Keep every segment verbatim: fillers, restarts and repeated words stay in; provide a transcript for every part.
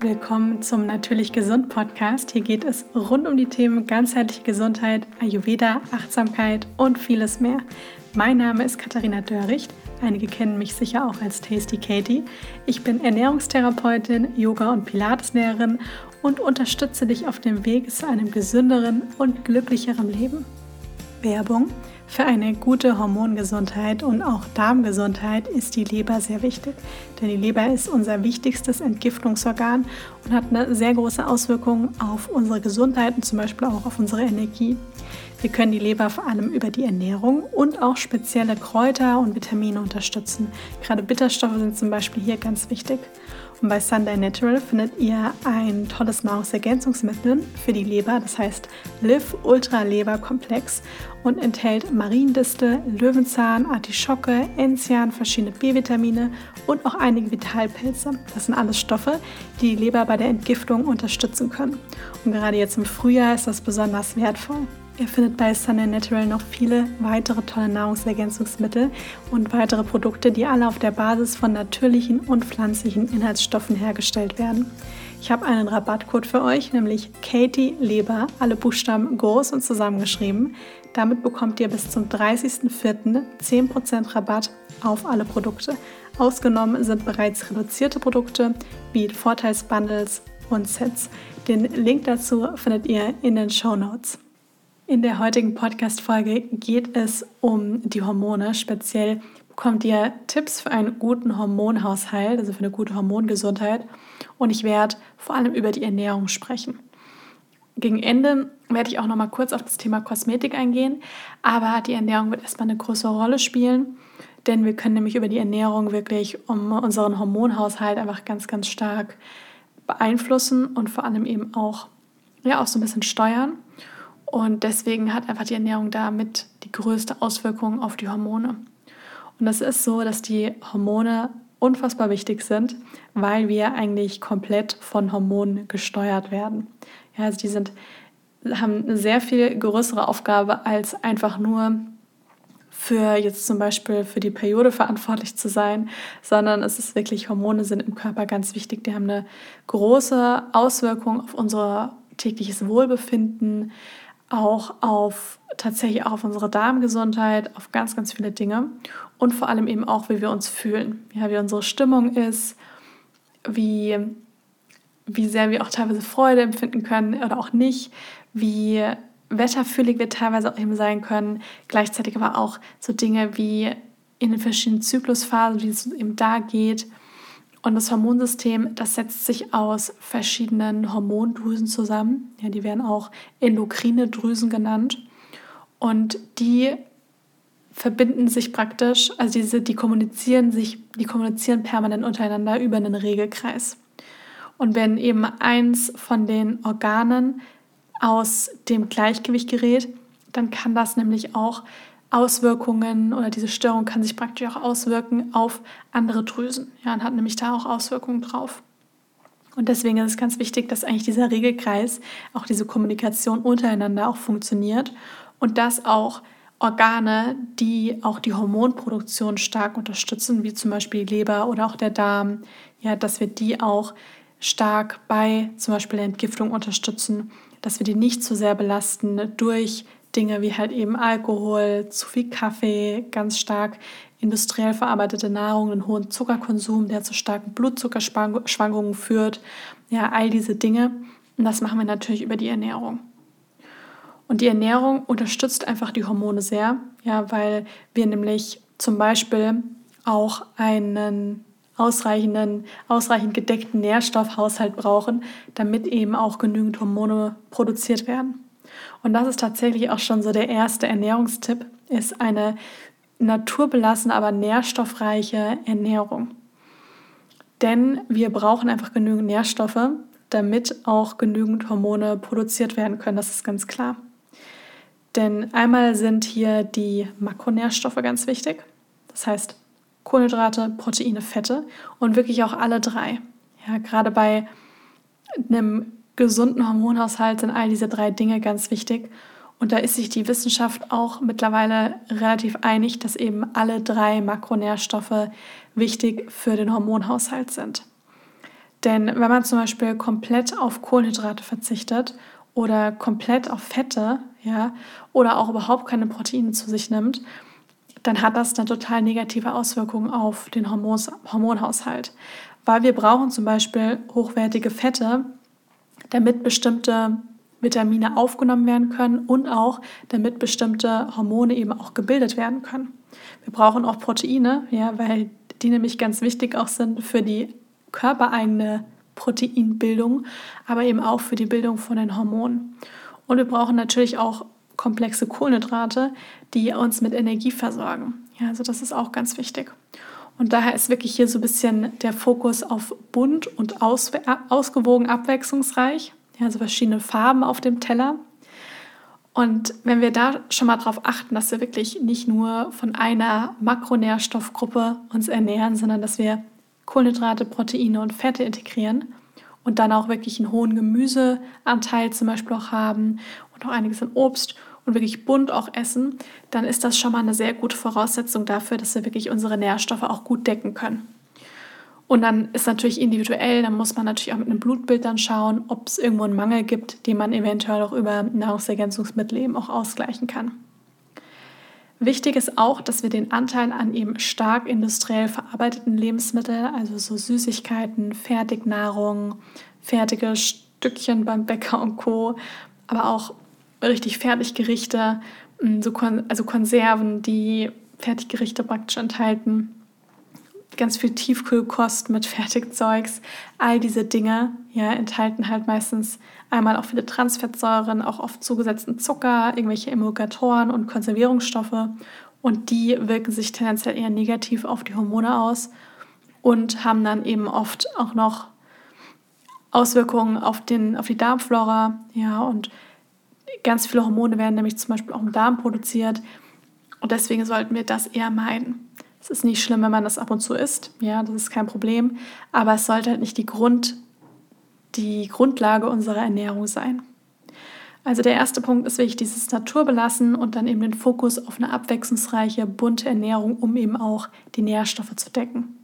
Willkommen zum Natürlich Gesund Podcast. Hier geht es rund um die Themen ganzheitliche Gesundheit, Ayurveda, Achtsamkeit und vieles mehr. Mein Name ist Katharina Dörricht. Einige kennen mich sicher auch als Tasty Katie. Ich bin Ernährungstherapeutin, Yoga- und Pilateslehrerin und unterstütze dich auf dem Weg zu einem gesünderen und glücklicheren Leben. Werbung. Für eine gute Hormongesundheit und auch Darmgesundheit ist die Leber sehr wichtig, denn die Leber ist unser wichtigstes Entgiftungsorgan und hat eine sehr große Auswirkung auf unsere Gesundheit und zum Beispiel auch auf unsere Energie. Wir können die Leber vor allem über die Ernährung und auch spezielle Kräuter und Vitamine unterstützen. Gerade Bitterstoffe sind zum Beispiel hier ganz wichtig. Und bei Sunday Natural findet ihr ein tolles Nahrungsergänzungsmittel für die Leber, das heißt Liv Ultra Leber Komplex und enthält Mariendistel, Löwenzahn, Artischocke, Enzian, verschiedene B-Vitamine und auch einige Vitalpilze. Das sind alles Stoffe, die die Leber bei der Entgiftung unterstützen können. Und gerade jetzt im Frühjahr ist das besonders wertvoll. Ihr findet bei Sunday Natural noch viele weitere tolle Nahrungsergänzungsmittel und weitere Produkte, die alle auf der Basis von natürlichen und pflanzlichen Inhaltsstoffen hergestellt werden. Ich habe einen Rabattcode für euch, nämlich Katie Leber, alle Buchstaben groß und zusammengeschrieben. Damit bekommt ihr bis zum dreißigsten vierten zehn Prozent Rabatt auf alle Produkte. Ausgenommen sind bereits reduzierte Produkte wie Vorteilsbundles und Sets. Den Link dazu findet ihr in den Shownotes. In der heutigen Podcast-Folge geht es um die Hormone. Speziell bekommt ihr Tipps für einen guten Hormonhaushalt, also für eine gute Hormongesundheit. Und ich werde vor allem über die Ernährung sprechen. Gegen Ende werde ich auch noch mal kurz auf das Thema Kosmetik eingehen. Aber die Ernährung wird erstmal eine größere Rolle spielen. Denn wir können nämlich über die Ernährung wirklich um unseren Hormonhaushalt einfach ganz, ganz stark beeinflussen und vor allem eben auch, ja, auch so ein bisschen steuern. Und deswegen hat einfach die Ernährung damit die größte Auswirkung auf die Hormone. Und es ist so, dass die Hormone unfassbar wichtig sind, weil wir eigentlich komplett von Hormonen gesteuert werden. Ja, also die sind, haben eine sehr viel größere Aufgabe, als einfach nur für jetzt zum Beispiel für die Periode verantwortlich zu sein, sondern es ist wirklich, Hormone sind im Körper ganz wichtig. Die haben eine große Auswirkung auf unser tägliches Wohlbefinden, auch auf tatsächlich auch auf unsere Darmgesundheit, auf ganz, ganz viele Dinge und vor allem eben auch, wie wir uns fühlen, ja, wie unsere Stimmung ist, wie, wie sehr wir auch teilweise Freude empfinden können oder auch nicht, wie wetterfühlig wir teilweise auch eben sein können, gleichzeitig aber auch so Dinge wie in den verschiedenen Zyklusphasen, wie es eben da geht. Und das Hormonsystem, das setzt sich aus verschiedenen Hormondrüsen zusammen. Ja, die werden auch endokrine Drüsen genannt. Und die verbinden sich praktisch, also diese, die kommunizieren sich, die kommunizieren permanent untereinander über einen Regelkreis. Und wenn eben eins von den Organen aus dem Gleichgewicht gerät, dann kann das nämlich auch Auswirkungen oder diese Störung kann sich praktisch auch auswirken auf andere Drüsen. Ja, und hat nämlich da auch Auswirkungen drauf. Und deswegen ist es ganz wichtig, dass eigentlich dieser Regelkreis, auch diese Kommunikation untereinander auch funktioniert und dass auch Organe, die auch die Hormonproduktion stark unterstützen, wie zum Beispiel die Leber oder auch der Darm, ja, dass wir die auch stark bei zum Beispiel der Entgiftung unterstützen, dass wir die nicht zu sehr belasten durch Dinge wie halt eben Alkohol, zu viel Kaffee, ganz stark industriell verarbeitete Nahrung, einen hohen Zuckerkonsum, der zu starken Blutzuckerschwankungen führt. Ja, all diese Dinge. Und das machen wir natürlich über die Ernährung. Und die Ernährung unterstützt einfach die Hormone sehr, ja, weil wir nämlich zum Beispiel auch einen ausreichenden, ausreichend gedeckten Nährstoffhaushalt brauchen, damit eben auch genügend Hormone produziert werden. Und das ist tatsächlich auch schon so der erste Ernährungstipp, ist eine naturbelassene, aber nährstoffreiche Ernährung. Denn wir brauchen einfach genügend Nährstoffe, damit auch genügend Hormone produziert werden können, das ist ganz klar. Denn einmal sind hier die Makronährstoffe ganz wichtig, das heißt Kohlenhydrate, Proteine, Fette und wirklich auch alle drei. Ja, gerade bei einem gesunden Hormonhaushalt sind all diese drei Dinge ganz wichtig. Und da ist sich die Wissenschaft auch mittlerweile relativ einig, dass eben alle drei Makronährstoffe wichtig für den Hormonhaushalt sind. Denn wenn man zum Beispiel komplett auf Kohlenhydrate verzichtet oder komplett auf Fette, ja, oder auch überhaupt keine Proteine zu sich nimmt, dann hat das dann total negative Auswirkungen auf den Hormons, Hormonhaushalt. Weil wir brauchen zum Beispiel hochwertige Fette, damit bestimmte Vitamine aufgenommen werden können und auch damit bestimmte Hormone eben auch gebildet werden können. Wir brauchen auch Proteine, ja, weil die nämlich ganz wichtig auch sind für die körpereigene Proteinbildung, aber eben auch für die Bildung von den Hormonen. Und wir brauchen natürlich auch komplexe Kohlenhydrate, die uns mit Energie versorgen. Ja, also das ist auch ganz wichtig. Und daher ist wirklich hier so ein bisschen der Fokus auf bunt und aus, ausgewogen abwechslungsreich, ja, also verschiedene Farben auf dem Teller. Und wenn wir da schon mal darauf achten, dass wir wirklich nicht nur von einer Makronährstoffgruppe uns ernähren, sondern dass wir Kohlenhydrate, Proteine und Fette integrieren und dann auch wirklich einen hohen Gemüseanteil zum Beispiel auch haben und auch einiges an Obst und wirklich bunt auch essen, dann ist das schon mal eine sehr gute Voraussetzung dafür, dass wir wirklich unsere Nährstoffe auch gut decken können. Und dann ist natürlich individuell, dann muss man natürlich auch mit einem Blutbild dann schauen, ob es irgendwo einen Mangel gibt, den man eventuell auch über Nahrungsergänzungsmittel eben auch ausgleichen kann. Wichtig ist auch, dass wir den Anteil an eben stark industriell verarbeiteten Lebensmitteln, also so Süßigkeiten, Fertignahrung, fertige Stückchen beim Bäcker und Co., aber auch richtig Fertiggerichte, so Kon- also Konserven, die Fertiggerichte praktisch enthalten, ganz viel Tiefkühlkost mit Fertigzeugs, all diese Dinge ja, enthalten halt meistens einmal auch viele Transfettsäuren, auch oft zugesetzten Zucker, irgendwelche Emulgatoren und Konservierungsstoffe und die wirken sich tendenziell eher negativ auf die Hormone aus und haben dann eben oft auch noch Auswirkungen auf, den, auf die Darmflora, ja, und ganz viele Hormone werden nämlich zum Beispiel auch im Darm produziert und deswegen sollten wir das eher meiden. Es ist nicht schlimm, wenn man das ab und zu isst, ja, das ist kein Problem, aber es sollte halt nicht die, Grund, die Grundlage unserer Ernährung sein. Also der erste Punkt ist wirklich dieses Naturbelassen und dann eben den Fokus auf eine abwechslungsreiche, bunte Ernährung, um eben auch die Nährstoffe zu decken.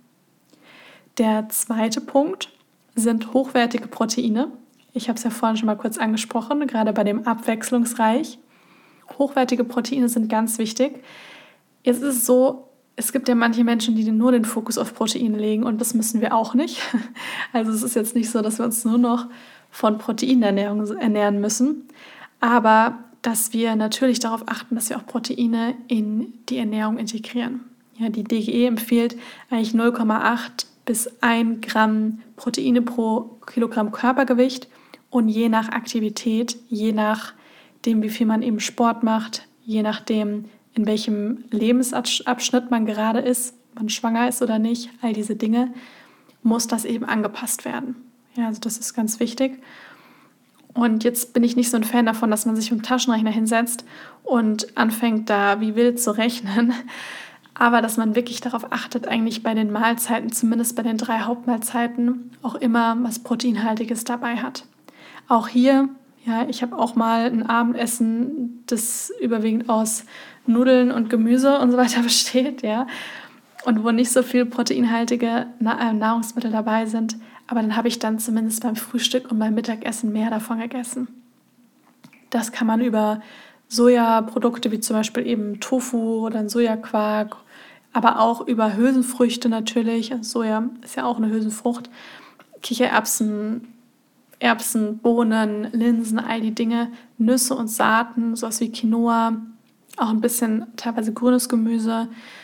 Der zweite Punkt sind hochwertige Proteine. Ich habe es ja vorhin schon mal kurz angesprochen, gerade bei dem abwechslungsreich. Hochwertige Proteine sind ganz wichtig. Jetzt ist es so, es gibt ja manche Menschen, die nur den Fokus auf Proteine legen und das müssen wir auch nicht. Also es ist jetzt nicht so, dass wir uns nur noch von Proteinernährung ernähren müssen, aber dass wir natürlich darauf achten, dass wir auch Proteine in die Ernährung integrieren. Ja, die D G E empfiehlt eigentlich null Komma acht bis ein Gramm Proteine pro Kilogramm Körpergewicht und je nach Aktivität, je nachdem, wie viel man eben Sport macht, je nachdem, in welchem Lebensabschnitt man gerade ist, ob man schwanger ist oder nicht, all diese Dinge, muss das eben angepasst werden. Ja, also das ist ganz wichtig. Und jetzt bin ich nicht so ein Fan davon, dass man sich mit dem Taschenrechner hinsetzt und anfängt da wie wild zu rechnen, aber dass man wirklich darauf achtet, eigentlich bei den Mahlzeiten, zumindest bei den drei Hauptmahlzeiten, auch immer was Proteinhaltiges dabei hat. Auch hier, ja, ich habe auch mal ein Abendessen, das überwiegend aus Nudeln und Gemüse und so weiter besteht, ja, und wo nicht so viel proteinhaltige Nahrungsmittel dabei sind, aber dann habe ich dann zumindest beim Frühstück und beim Mittagessen mehr davon gegessen. Das kann man über Sojaprodukte wie zum Beispiel eben Tofu oder ein Sojaquark, aber auch über Hülsenfrüchte natürlich, also Soja ist ja auch eine Hülsenfrucht, Kichererbsen, Erbsen, Bohnen, Linsen, all die Dinge, Nüsse und Saaten, sowas wie Quinoa, auch ein bisschen teilweise grünes Gemüse,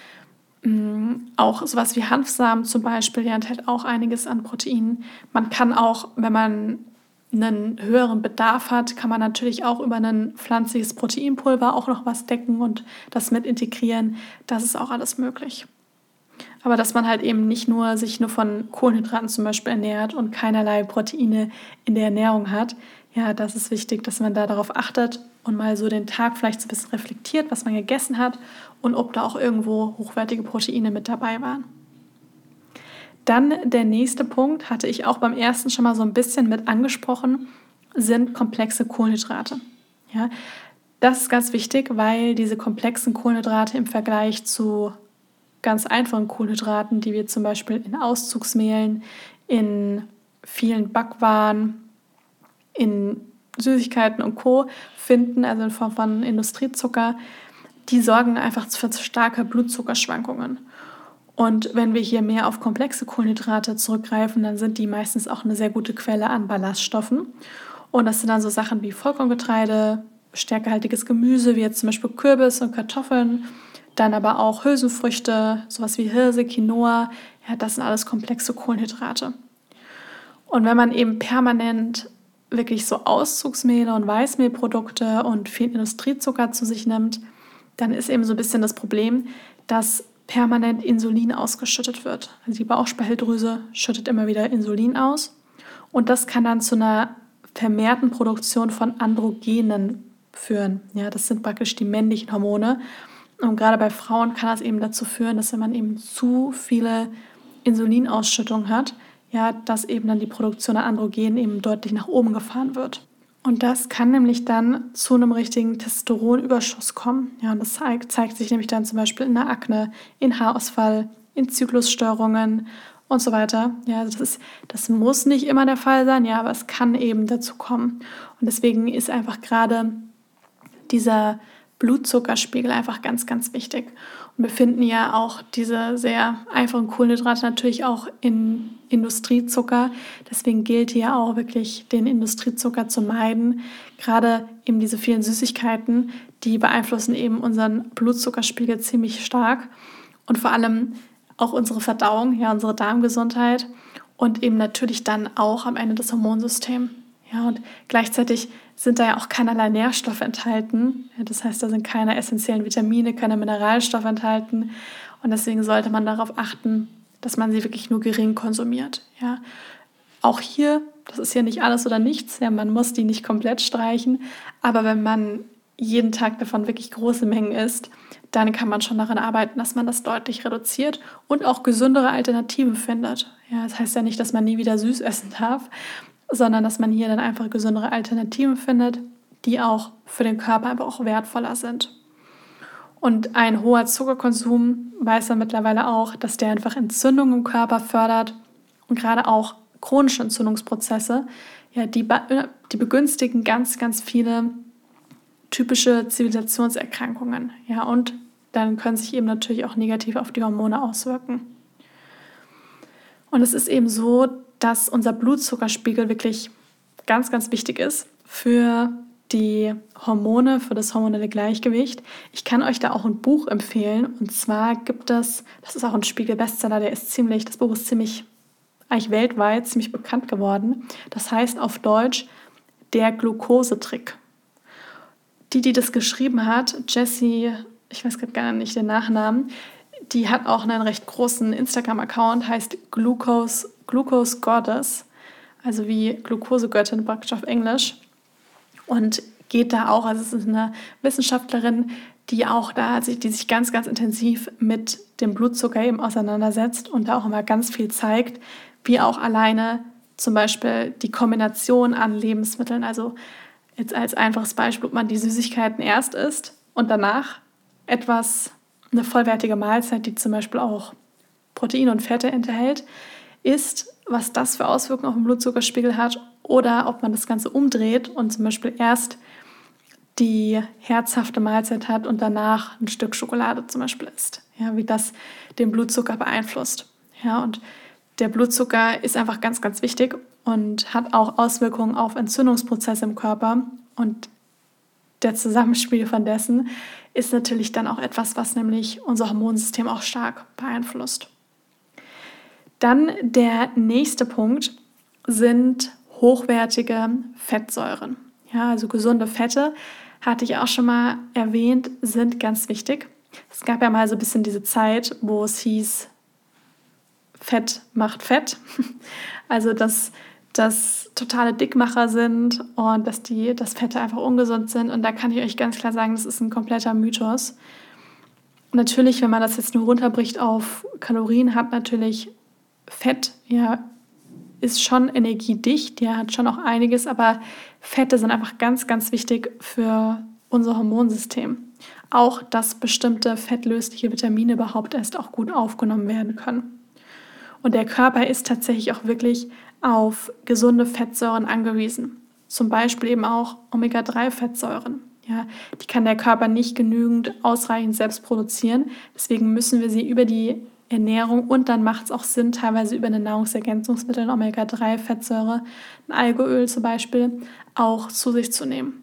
auch sowas wie Hanfsamen zum Beispiel, der enthält auch einiges an Proteinen. Man kann auch, wenn man einen höheren Bedarf hat, kann man natürlich auch über ein pflanzliches Proteinpulver auch noch was decken und das mit integrieren. Das ist auch alles möglich. Aber dass man halt eben nicht nur sich nur von Kohlenhydraten zum Beispiel ernährt und keinerlei Proteine in der Ernährung hat, ja, das ist wichtig, dass man da darauf achtet und mal so den Tag vielleicht so ein bisschen reflektiert, was man gegessen hat und ob da auch irgendwo hochwertige Proteine mit dabei waren. Dann der nächste Punkt, hatte ich auch beim ersten schon mal so ein bisschen mit angesprochen, sind komplexe Kohlenhydrate. Ja, das ist ganz wichtig, weil diese komplexen Kohlenhydrate im Vergleich zu ganz einfachen Kohlenhydraten, die wir zum Beispiel in Auszugsmehlen, in vielen Backwaren, in Süßigkeiten und Co. finden, also in Form von Industriezucker, die sorgen einfach für starke Blutzuckerschwankungen. Und wenn wir hier mehr auf komplexe Kohlenhydrate zurückgreifen, dann sind die meistens auch eine sehr gute Quelle an Ballaststoffen. Und das sind dann so Sachen wie Vollkorngetreide, stärkehaltiges Gemüse, wie jetzt zum Beispiel Kürbis und Kartoffeln, dann aber auch Hülsenfrüchte, sowas wie Hirse, Quinoa. Ja, das sind alles komplexe Kohlenhydrate. Und wenn man eben permanent wirklich so Auszugsmehle und Weißmehlprodukte und viel Industriezucker zu sich nimmt, dann ist eben so ein bisschen das Problem, dass permanent Insulin ausgeschüttet wird. Also die Bauchspeicheldrüse schüttet immer wieder Insulin aus und das kann dann zu einer vermehrten Produktion von Androgenen führen. Ja, das sind praktisch die männlichen Hormone und gerade bei Frauen kann das eben dazu führen, dass wenn man eben zu viele Insulinausschüttung hat, ja, dass eben dann die Produktion an Androgenen eben deutlich nach oben gefahren wird. Und das kann nämlich dann zu einem richtigen Testosteronüberschuss kommen. Ja, und das zeigt, zeigt sich nämlich dann zum Beispiel in der Akne, in Haarausfall, in Zyklusstörungen und so weiter. Ja, das ist, das muss nicht immer der Fall sein, ja, aber es kann eben dazu kommen. Und deswegen ist einfach gerade dieser Blutzuckerspiegel einfach ganz, ganz wichtig. Und wir finden ja auch diese sehr einfachen Kohlenhydrate natürlich auch in Industriezucker. Deswegen gilt hier auch wirklich, den Industriezucker zu meiden. Gerade eben diese vielen Süßigkeiten, die beeinflussen eben unseren Blutzuckerspiegel ziemlich stark und vor allem auch unsere Verdauung, ja, unsere Darmgesundheit und eben natürlich dann auch am Ende das Hormonsystem. Ja, und gleichzeitig sind da ja auch keinerlei Nährstoffe enthalten. Ja, das heißt, da sind keine essentiellen Vitamine, keine Mineralstoffe enthalten. Und deswegen sollte man darauf achten, dass man sie wirklich nur gering konsumiert. Ja. Auch hier, das ist ja nicht alles oder nichts, ja, man muss die nicht komplett streichen, aber wenn man jeden Tag davon wirklich große Mengen isst, dann kann man schon daran arbeiten, dass man das deutlich reduziert und auch gesündere Alternativen findet. Ja, das heißt ja nicht, dass man nie wieder süß essen darf, sondern dass man hier dann einfach gesündere Alternativen findet, die auch für den Körper einfach auch wertvoller sind. Und ein hoher Zuckerkonsum weiß man mittlerweile auch, dass der einfach Entzündungen im Körper fördert und gerade auch chronische Entzündungsprozesse, ja, die, die begünstigen ganz, ganz viele typische Zivilisationserkrankungen. Ja, und dann können sich eben natürlich auch negativ auf die Hormone auswirken. Und es ist eben so, dass unser Blutzuckerspiegel wirklich ganz, ganz wichtig ist für die Hormone, für das hormonelle Gleichgewicht. Ich kann euch da auch ein Buch empfehlen. Und zwar gibt es, das ist auch ein Spiegel-Bestseller, der ist ziemlich, das Buch ist ziemlich, eigentlich weltweit ziemlich bekannt geworden. Das heißt auf Deutsch Der Glukosetrick. Die, die das geschrieben hat, Jessie, ich weiß gerade gar nicht den Nachnamen, die hat auch einen recht großen Instagram-Account, heißt Glucose, Glucose Goddess, also wie Glukosegöttin praktisch auf Englisch. Und geht da auch, also es ist eine Wissenschaftlerin, die auch da, die sich ganz, ganz intensiv mit dem Blutzucker eben auseinandersetzt und da auch immer ganz viel zeigt, wie auch alleine zum Beispiel die Kombination an Lebensmitteln, also jetzt als einfaches Beispiel, ob man die Süßigkeiten erst isst und danach etwas, eine vollwertige Mahlzeit, die zum Beispiel auch Proteine und Fette enthält, isst, was das für Auswirkungen auf den Blutzuckerspiegel hat oder ob man das Ganze umdreht und zum Beispiel erst die herzhafte Mahlzeit hat und danach ein Stück Schokolade zum Beispiel isst. Ja, wie das den Blutzucker beeinflusst. Ja, und der Blutzucker ist einfach ganz, ganz wichtig und hat auch Auswirkungen auf Entzündungsprozesse im Körper. Und der Zusammenspiel von dessen ist natürlich dann auch etwas, was nämlich unser Hormonsystem auch stark beeinflusst. Dann der nächste Punkt sind hochwertige Fettsäuren. Ja, also gesunde Fette, hatte ich auch schon mal erwähnt, sind ganz wichtig. Es gab ja mal so ein bisschen diese Zeit, wo es hieß, Fett macht Fett. Also dass das totale Dickmacher sind und dass die, dass Fette einfach ungesund sind. Und da kann ich euch ganz klar sagen, das ist ein kompletter Mythos. Natürlich, wenn man das jetzt nur runterbricht auf Kalorien, hat natürlich Fett, ja, ist schon energiedicht, ja, hat schon auch einiges, aber Fette sind einfach ganz, ganz wichtig für unser Hormonsystem. Auch, dass bestimmte fettlösliche Vitamine überhaupt erst auch gut aufgenommen werden können. Und der Körper ist tatsächlich auch wirklich auf gesunde Fettsäuren angewiesen. Zum Beispiel eben auch Omega drei Fettsäuren. Ja, die kann der Körper nicht genügend ausreichend selbst produzieren. Deswegen müssen wir sie über die Ernährung und dann macht es auch Sinn, teilweise über eine Nahrungsergänzungsmittel, Omega drei Fettsäure, ein Algenöl zum Beispiel, auch zu sich zu nehmen.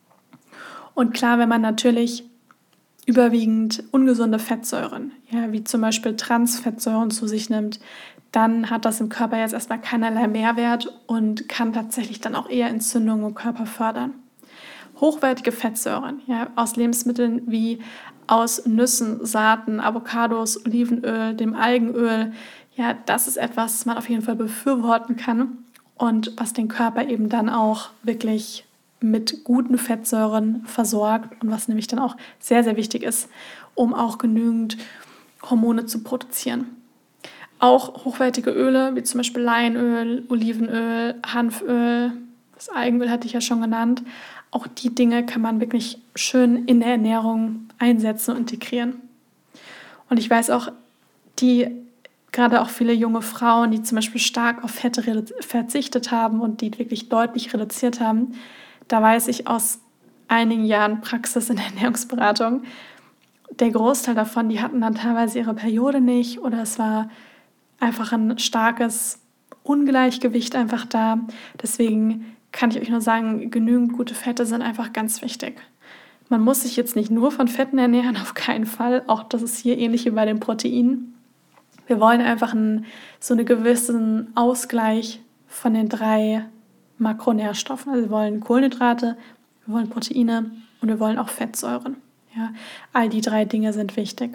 Und klar, wenn man natürlich überwiegend ungesunde Fettsäuren, ja, wie zum Beispiel Transfettsäuren zu sich nimmt, dann hat das im Körper jetzt erstmal keinerlei Mehrwert und kann tatsächlich dann auch eher Entzündungen im Körper fördern. Hochwertige Fettsäuren, ja, aus Lebensmitteln wie aus Nüssen, Saaten, Avocados, Olivenöl, dem Algenöl, ja, das ist etwas, was man auf jeden Fall befürworten kann und was den Körper eben dann auch wirklich mit guten Fettsäuren versorgt und was nämlich dann auch sehr, sehr wichtig ist, um auch genügend Hormone zu produzieren. Auch hochwertige Öle, wie zum Beispiel Leinöl, Olivenöl, Hanföl, das Algenöl hatte ich ja schon genannt, auch die Dinge kann man wirklich schön in der Ernährung einsetzen und integrieren. Und ich weiß auch, die gerade auch viele junge Frauen, die zum Beispiel stark auf Fette redu- verzichtet haben und die wirklich deutlich reduziert haben, da weiß ich aus einigen Jahren Praxis in der Ernährungsberatung, der Großteil davon, die hatten dann teilweise ihre Periode nicht oder es war einfach ein starkes Ungleichgewicht einfach da. Deswegen kann ich euch nur sagen, genügend gute Fette sind einfach ganz wichtig. Man muss sich jetzt nicht nur von Fetten ernähren, auf keinen Fall. Auch das ist hier ähnlich wie bei den Proteinen. Wir wollen einfach einen, so einen gewissen Ausgleich von den drei Makronährstoffen. Also wir wollen Kohlenhydrate, wir wollen Proteine und wir wollen auch Fettsäuren. Ja, all die drei Dinge sind wichtig.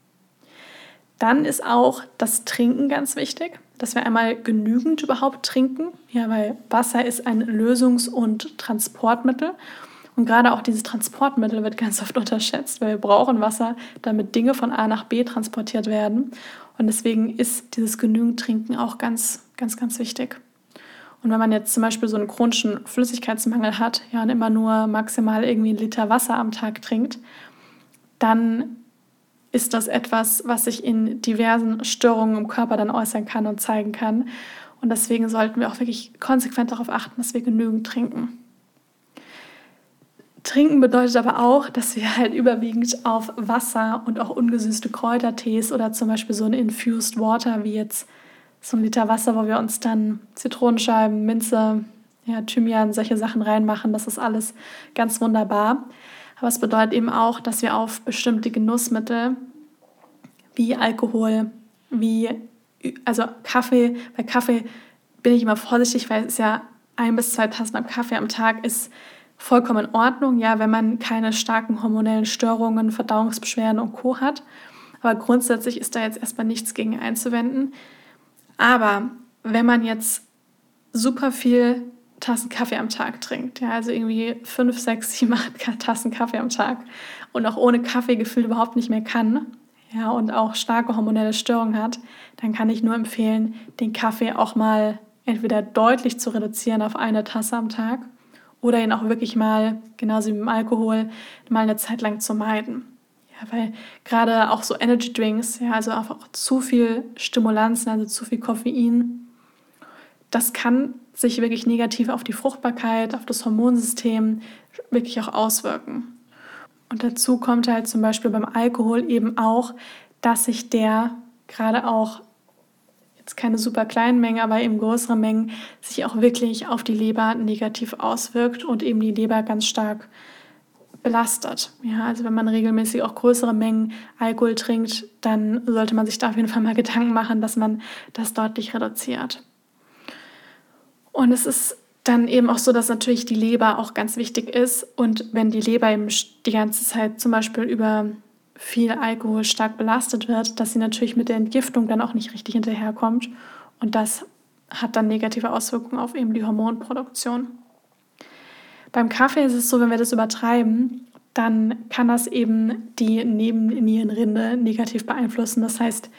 Dann ist auch das Trinken ganz wichtig, dass wir einmal genügend überhaupt trinken, ja, weil Wasser ist ein Lösungs- und Transportmittel. Und gerade auch dieses Transportmittel wird ganz oft unterschätzt, weil wir brauchen Wasser, damit Dinge von A nach B transportiert werden. Und deswegen ist dieses genügend Trinken auch ganz, ganz, ganz wichtig. Und wenn man jetzt zum Beispiel so einen chronischen Flüssigkeitsmangel hat, ja, und immer nur maximal irgendwie einen Liter Wasser am Tag trinkt, dann ist das etwas, was sich in diversen Störungen im Körper dann äußern kann und zeigen kann. Und deswegen sollten wir auch wirklich konsequent darauf achten, dass wir genügend trinken. Trinken bedeutet aber auch, dass wir halt überwiegend auf Wasser und auch ungesüßte Kräutertees oder zum Beispiel so ein Infused Water, wie jetzt so ein Liter Wasser, wo wir uns dann Zitronenscheiben, Minze, ja, Thymian, solche Sachen reinmachen. Das ist alles ganz wunderbar. Aber es bedeutet eben auch, dass wir auf bestimmte Genussmittel wie Alkohol, wie also Kaffee, bei Kaffee bin ich immer vorsichtig, weil es ist ja ein bis zwei Tassen Kaffee am Tag ist vollkommen in Ordnung, ja, wenn man keine starken hormonellen Störungen, Verdauungsbeschwerden und Co. hat. Aber grundsätzlich ist da jetzt erstmal nichts gegen einzuwenden. Aber wenn man jetzt super viel Tassen Kaffee am Tag trinkt, ja, also irgendwie fünf, sechs, sieben, acht Tassen Kaffee am Tag und auch ohne Kaffee gefühlt überhaupt nicht mehr kann, ja, und auch starke hormonelle Störungen hat, dann kann ich nur empfehlen, den Kaffee auch mal entweder deutlich zu reduzieren auf eine Tasse am Tag oder ihn auch wirklich mal, genauso wie mit dem Alkohol, mal eine Zeit lang zu meiden. Ja, weil gerade auch so Energy Drinks, ja, also einfach zu viel Stimulanzen, also zu viel Koffein, das kann sich wirklich negativ auf die Fruchtbarkeit, auf das Hormonsystem wirklich auch auswirken. Und dazu kommt halt zum Beispiel beim Alkohol eben auch, dass sich der gerade auch, jetzt keine super kleinen Mengen, aber eben größere Mengen, sich auch wirklich auf die Leber negativ auswirkt und eben die Leber ganz stark belastet. Ja, also wenn man regelmäßig auch größere Mengen Alkohol trinkt, dann sollte man sich da auf jeden Fall mal Gedanken machen, dass man das deutlich reduziert. Und es ist dann eben auch so, dass natürlich die Leber auch ganz wichtig ist. Und wenn die Leber eben die ganze Zeit zum Beispiel über viel Alkohol stark belastet wird, dass sie natürlich mit der Entgiftung dann auch nicht richtig hinterherkommt. Und das hat dann negative Auswirkungen auf eben die Hormonproduktion. Beim Kaffee ist es so, wenn wir das übertreiben, dann kann das eben die Nebennierenrinde negativ beeinflussen. Das heißt,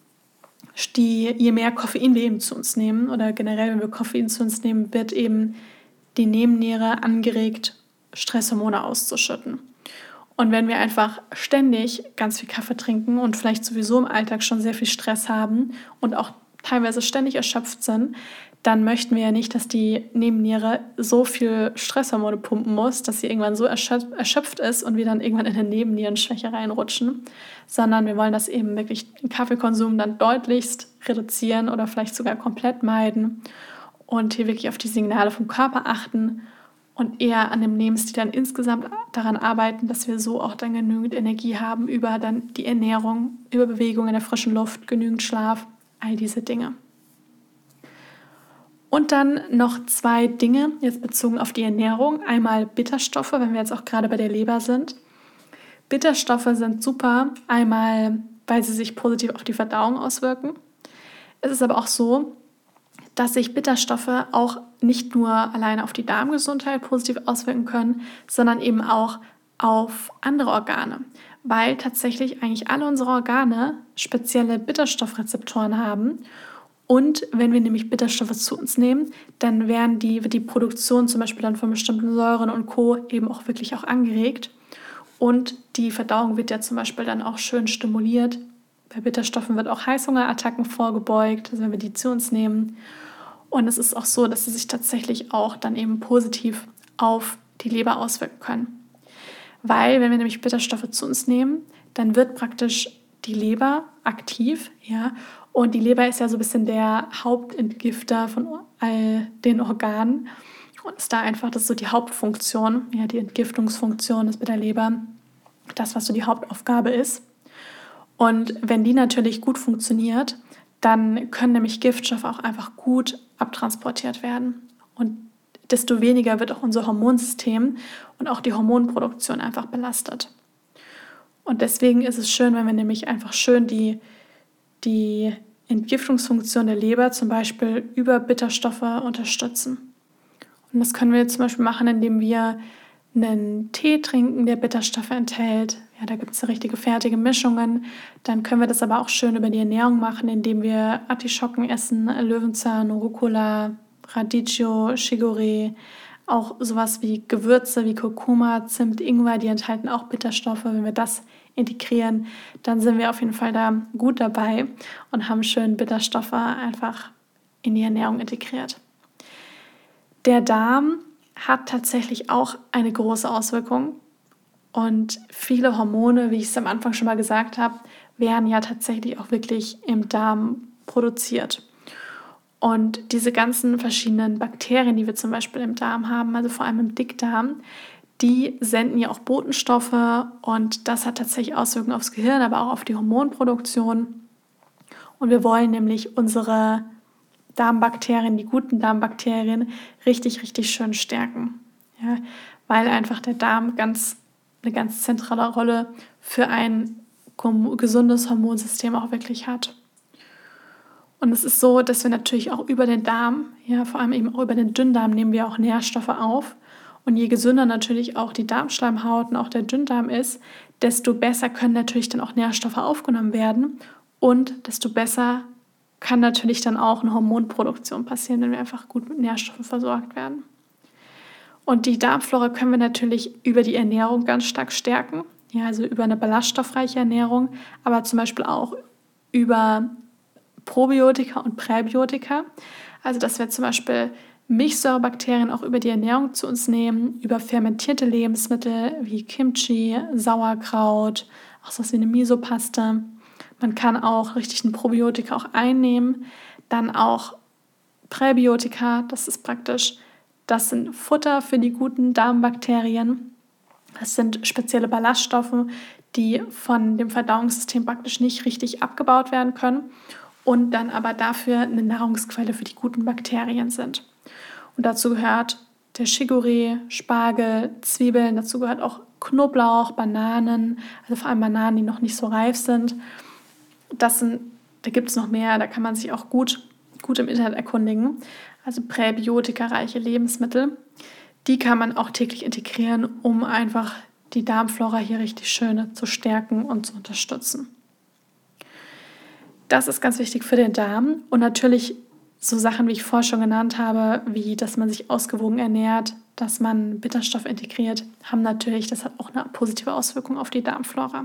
die, je mehr Koffein wir eben zu uns nehmen oder generell, wenn wir Koffein zu uns nehmen, wird eben die Nebenniere angeregt, Stresshormone auszuschütten. Und wenn wir einfach ständig ganz viel Kaffee trinken und vielleicht sowieso im Alltag schon sehr viel Stress haben und auch teilweise ständig erschöpft sind, dann möchten wir ja nicht, dass die Nebenniere so viel Stresshormone pumpen muss, dass sie irgendwann so erschöpft, erschöpft ist und wir dann irgendwann in eine Nebennierenschwäche reinrutschen, sondern wir wollen das eben wirklich den Kaffeekonsum dann deutlichst reduzieren oder vielleicht sogar komplett meiden und hier wirklich auf die Signale vom Körper achten und eher an dem Lebensstil dann insgesamt daran arbeiten, dass wir so auch dann genügend Energie haben über dann die Ernährung, über Bewegung in der frischen Luft, genügend Schlaf, all diese Dinge. Und dann noch zwei Dinge, jetzt bezogen auf die Ernährung. Einmal Bitterstoffe, wenn wir jetzt auch gerade bei der Leber sind. Bitterstoffe sind super, einmal, weil sie sich positiv auf die Verdauung auswirken. Es ist aber auch so, dass sich Bitterstoffe auch nicht nur alleine auf die Darmgesundheit positiv auswirken können, sondern eben auch auf andere Organe, weil tatsächlich eigentlich alle unsere Organe spezielle Bitterstoffrezeptoren haben. Und wenn wir nämlich Bitterstoffe zu uns nehmen, dann werden die, wird die Produktion zum Beispiel dann von bestimmten Säuren und Co. eben auch wirklich auch angeregt. Und die Verdauung wird ja zum Beispiel dann auch schön stimuliert. Bei Bitterstoffen wird auch Heißhungerattacken vorgebeugt, also wenn wir die zu uns nehmen. Und es ist auch so, dass sie sich tatsächlich auch dann eben positiv auf die Leber auswirken können. Weil, wenn wir nämlich Bitterstoffe zu uns nehmen, dann wird praktisch die Leber aktiv, ja, und die Leber ist ja so ein bisschen der Hauptentgifter von all den Organen und ist da einfach, das ist so die Hauptfunktion, ja, die Entgiftungsfunktion ist bei der Leber das, was so die Hauptaufgabe ist. Und wenn die natürlich gut funktioniert, dann können nämlich Giftstoffe auch einfach gut abtransportiert werden. Und desto weniger wird auch unser Hormonsystem und auch die Hormonproduktion einfach belastet. Und deswegen ist es schön, wenn wir nämlich einfach schön die, die Entgiftungsfunktion der Leber zum Beispiel über Bitterstoffe unterstützen. Und das können wir zum Beispiel machen, indem wir einen Tee trinken, der Bitterstoffe enthält. Ja, da gibt es richtige fertige Mischungen. Dann können wir das aber auch schön über die Ernährung machen, indem wir Artischocken essen, Löwenzahn, Rucola, Radicchio, Chicorée, auch sowas wie Gewürze wie Kurkuma, Zimt, Ingwer, die enthalten auch Bitterstoffe. Wenn wir das integrieren, dann sind wir auf jeden Fall da gut dabei und haben schön Bitterstoffe einfach in die Ernährung integriert. Der Darm hat tatsächlich auch eine große Auswirkung und viele Hormone, wie ich es am Anfang schon mal gesagt habe, werden ja tatsächlich auch wirklich im Darm produziert. Und diese ganzen verschiedenen Bakterien, die wir zum Beispiel im Darm haben, also vor allem im Dickdarm, die senden ja auch Botenstoffe und das hat tatsächlich Auswirkungen aufs Gehirn, aber auch auf die Hormonproduktion. Und wir wollen nämlich unsere Darmbakterien, die guten Darmbakterien, richtig, richtig schön stärken. Ja, weil einfach der Darm ganz, eine ganz zentrale Rolle für ein gesundes Hormonsystem auch wirklich hat. Und es ist so, dass wir natürlich auch über den Darm, ja, vor allem eben auch über den Dünndarm, nehmen wir auch Nährstoffe auf. Und je gesünder natürlich auch die Darmschleimhaut und auch der Dünndarm ist, desto besser können natürlich dann auch Nährstoffe aufgenommen werden und desto besser kann natürlich dann auch eine Hormonproduktion passieren, wenn wir einfach gut mit Nährstoffen versorgt werden. Und die Darmflora können wir natürlich über die Ernährung ganz stark stärken, ja, also über eine ballaststoffreiche Ernährung, aber zum Beispiel auch über Probiotika und Präbiotika, also dass wir zum Beispiel Milchsäurebakterien auch über die Ernährung zu uns nehmen, über fermentierte Lebensmittel wie Kimchi, Sauerkraut, auch so was wie eine Misopaste. Man kann auch richtig ein Probiotika auch einnehmen, dann auch Präbiotika, das ist praktisch, das sind Futter für die guten Darmbakterien. Das sind spezielle Ballaststoffe, die von dem Verdauungssystem praktisch nicht richtig abgebaut werden können und dann aber dafür eine Nahrungsquelle für die guten Bakterien sind. Und dazu gehört der Chicorée, Spargel, Zwiebeln, dazu gehört auch Knoblauch, Bananen, also vor allem Bananen, die noch nicht so reif sind. Das sind, da gibt es noch mehr, da kann man sich auch gut, gut im Internet erkundigen. Also präbiotika-reiche Lebensmittel, die kann man auch täglich integrieren, um einfach die Darmflora hier richtig schön zu stärken und zu unterstützen. Das ist ganz wichtig für den Darm und natürlich so Sachen, wie ich vorher schon genannt habe, wie dass man sich ausgewogen ernährt, dass man Bitterstoff integriert, haben natürlich, das hat auch eine positive Auswirkung auf die Darmflora.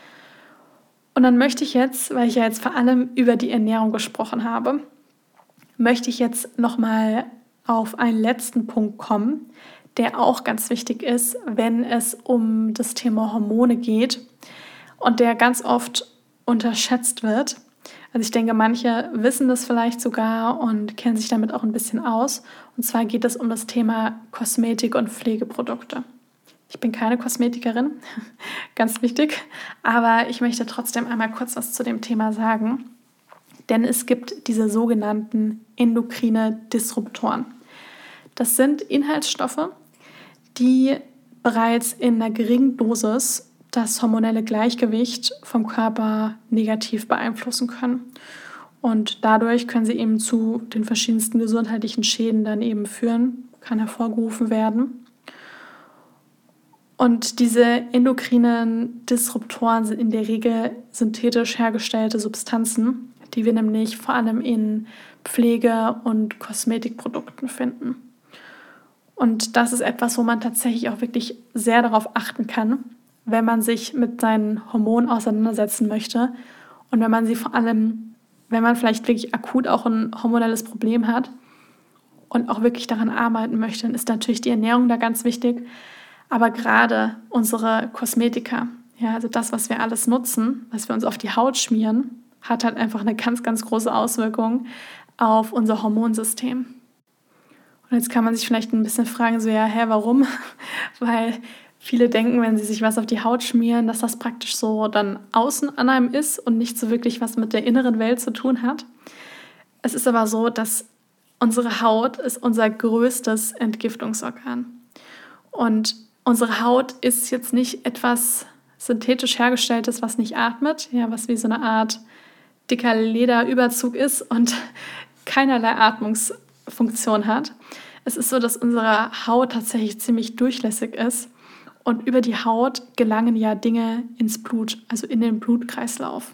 Und dann möchte ich jetzt, weil ich ja jetzt vor allem über die Ernährung gesprochen habe, möchte ich jetzt nochmal auf einen letzten Punkt kommen, der auch ganz wichtig ist, wenn es um das Thema Hormone geht und der ganz oft unterschätzt wird. Also ich denke, manche wissen das vielleicht sogar und kennen sich damit auch ein bisschen aus. Und zwar geht es um das Thema Kosmetik- und Pflegeprodukte. Ich bin keine Kosmetikerin, ganz wichtig, aber ich möchte trotzdem einmal kurz was zu dem Thema sagen. Denn es gibt diese sogenannten endokrine Disruptoren. Das sind Inhaltsstoffe, die bereits in einer geringen Dosis das hormonelle Gleichgewicht vom Körper negativ beeinflussen können. Und dadurch können sie eben zu den verschiedensten gesundheitlichen Schäden dann eben führen, kann hervorgerufen werden. Und diese endokrinen Disruptoren sind in der Regel synthetisch hergestellte Substanzen, die wir nämlich vor allem in Pflege- und Kosmetikprodukten finden. Und das ist etwas, wo man tatsächlich auch wirklich sehr darauf achten kann, wenn man sich mit seinen Hormonen auseinandersetzen möchte und wenn man sie vor allem, wenn man vielleicht wirklich akut auch ein hormonelles Problem hat und auch wirklich daran arbeiten möchte, dann ist natürlich die Ernährung da ganz wichtig. Aber gerade unsere Kosmetika, ja, also das, was wir alles nutzen, was wir uns auf die Haut schmieren, hat halt einfach eine ganz, ganz große Auswirkung auf unser Hormonsystem. Und jetzt kann man sich vielleicht ein bisschen fragen, so ja, hä, warum? Weil viele denken, wenn sie sich was auf die Haut schmieren, dass das praktisch so dann außen an einem ist und nicht so wirklich was mit der inneren Welt zu tun hat. Es ist aber so, dass unsere Haut ist unser größtes Entgiftungsorgan. Und unsere Haut ist jetzt nicht etwas synthetisch hergestelltes, was nicht atmet, ja, was wie so eine Art dicker Lederüberzug ist und keinerlei Atmungsfunktion hat. Es ist so, dass unsere Haut tatsächlich ziemlich durchlässig ist und über die Haut gelangen ja Dinge ins Blut, also in den Blutkreislauf.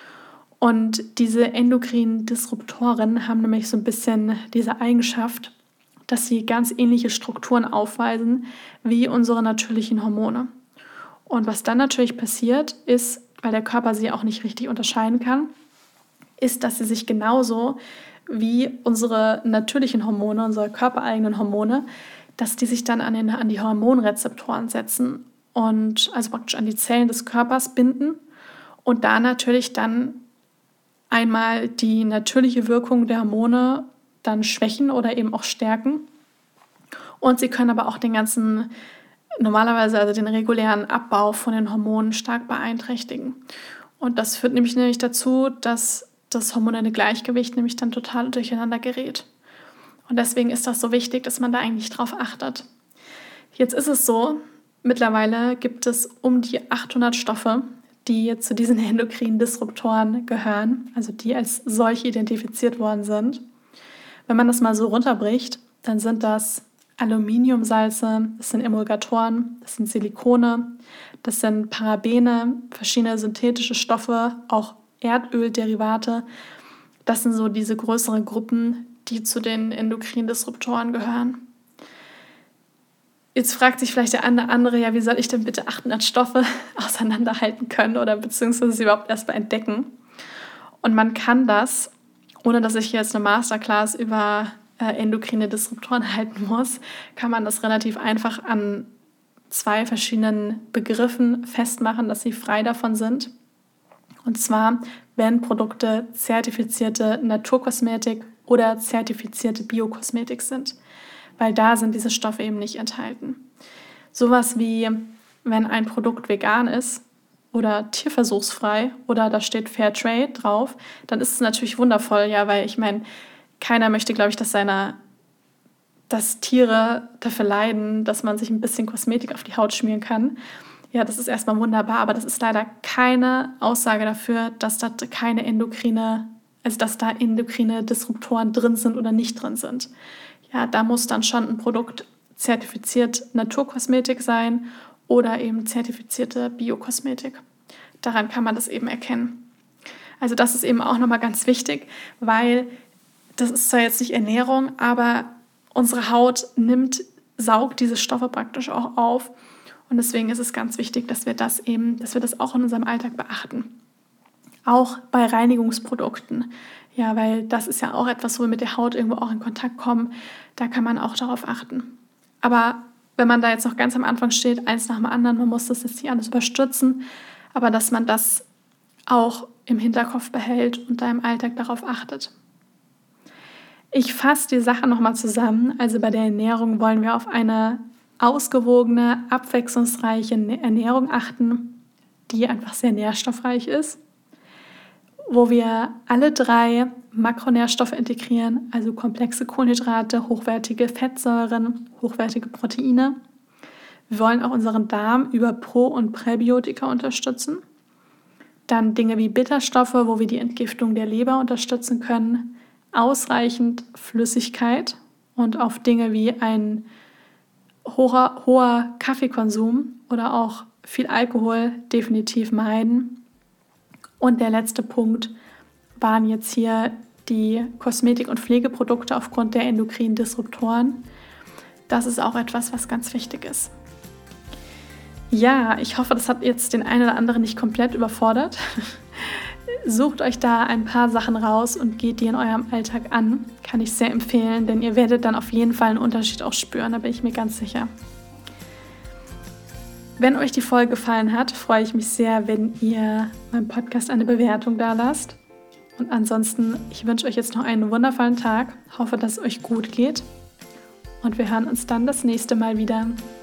Und diese endokrinen Disruptoren haben nämlich so ein bisschen diese Eigenschaft, dass sie ganz ähnliche Strukturen aufweisen wie unsere natürlichen Hormone. Und was dann natürlich passiert ist, weil der Körper sie auch nicht richtig unterscheiden kann, ist, dass sie sich genauso wie unsere natürlichen Hormone, unsere körpereigenen Hormone, dass die sich dann an, den, an die Hormonrezeptoren setzen und also praktisch an die Zellen des Körpers binden und da natürlich dann einmal die natürliche Wirkung der Hormone dann schwächen oder eben auch stärken. Und sie können aber auch den ganzen, normalerweise also den regulären Abbau von den Hormonen stark beeinträchtigen. Und das führt nämlich, nämlich dazu, dass das hormonelle Gleichgewicht nämlich dann total durcheinander gerät. Und deswegen ist das so wichtig, dass man da eigentlich drauf achtet. Jetzt ist es so, mittlerweile gibt es um die achthundert Stoffe, die zu diesen endokrinen Disruptoren gehören, also die als solche identifiziert worden sind. Wenn man das mal so runterbricht, dann sind das Aluminiumsalze, das sind Emulgatoren, das sind Silikone, das sind Parabene, verschiedene synthetische Stoffe, auch Erdölderivate. Das sind so diese größeren Gruppen, die zu den endokrinen Disruptoren gehören. Jetzt fragt sich vielleicht der eine andere, ja, wie soll ich denn bitte achthundert Stoffe auseinanderhalten können oder beziehungsweise sie überhaupt erstmal entdecken? Und man kann das, ohne dass ich jetzt eine Masterclass über äh, endokrine Disruptoren halten muss, kann man das relativ einfach an zwei verschiedenen Begriffen festmachen, dass sie frei davon sind. Und zwar, wenn Produkte zertifizierte Naturkosmetik oder zertifizierte Biokosmetik sind, weil da sind diese Stoffe eben nicht enthalten. Sowas wie, wenn ein Produkt vegan ist oder tierversuchsfrei oder da steht Fairtrade drauf, dann ist es natürlich wundervoll, ja, weil ich meine, keiner möchte, glaube ich, dass seine, dass Tiere dafür leiden, dass man sich ein bisschen Kosmetik auf die Haut schmieren kann. Ja, das ist erstmal wunderbar, aber das ist leider keine Aussage dafür, dass da keine endokrine, also dass da endokrine Disruptoren drin sind oder nicht drin sind. Ja, da muss dann schon ein Produkt zertifiziert Naturkosmetik sein oder eben zertifizierte Biokosmetik. Daran kann man das eben erkennen. Also das ist eben auch nochmal ganz wichtig, weil das ist zwar jetzt nicht Ernährung, aber unsere Haut nimmt, saugt diese Stoffe praktisch auch auf. Und deswegen ist es ganz wichtig, dass wir das eben, dass wir das auch in unserem Alltag beachten. Auch bei Reinigungsprodukten. Ja, weil das ist ja auch etwas, wo wir mit der Haut irgendwo auch in Kontakt kommen. Da kann man auch darauf achten. Aber wenn man da jetzt noch ganz am Anfang steht, eins nach dem anderen, man muss das jetzt nicht alles überstürzen, aber dass man das auch im Hinterkopf behält und da im Alltag darauf achtet. Ich fasse die Sache nochmal zusammen. Also bei der Ernährung wollen wir auf eine ausgewogene, abwechslungsreiche Ernährung achten, die einfach sehr nährstoffreich ist, wo wir alle drei Makronährstoffe integrieren, also komplexe Kohlenhydrate, hochwertige Fettsäuren, hochwertige Proteine. Wir wollen auch unseren Darm über Pro- und Präbiotika unterstützen. Dann Dinge wie Bitterstoffe, wo wir die Entgiftung der Leber unterstützen können, ausreichend Flüssigkeit und auf Dinge wie ein hoher, hoher Kaffeekonsum oder auch viel Alkohol definitiv meiden. Und der letzte Punkt waren jetzt hier die Kosmetik- und Pflegeprodukte aufgrund der endokrinen Disruptoren. Das ist auch etwas, was ganz wichtig ist. Ja, ich hoffe, das hat jetzt den einen oder anderen nicht komplett überfordert. Sucht euch da ein paar Sachen raus und geht die in eurem Alltag an. Kann ich sehr empfehlen, denn ihr werdet dann auf jeden Fall einen Unterschied auch spüren, da bin ich mir ganz sicher. Wenn euch die Folge gefallen hat, freue ich mich sehr, wenn ihr meinem Podcast eine Bewertung da lasst. Und ansonsten, ich wünsche euch jetzt noch einen wundervollen Tag, hoffe, dass es euch gut geht und wir hören uns dann das nächste Mal wieder.